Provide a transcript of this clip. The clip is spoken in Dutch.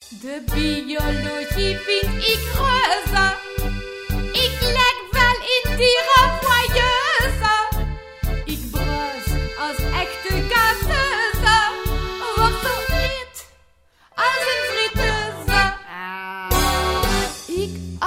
De biologie vind ik reuze. Ik leg wel in dierenvoyeuse. Ik bruis als echte gazeuse. Word zo heet als een friteuse. Ik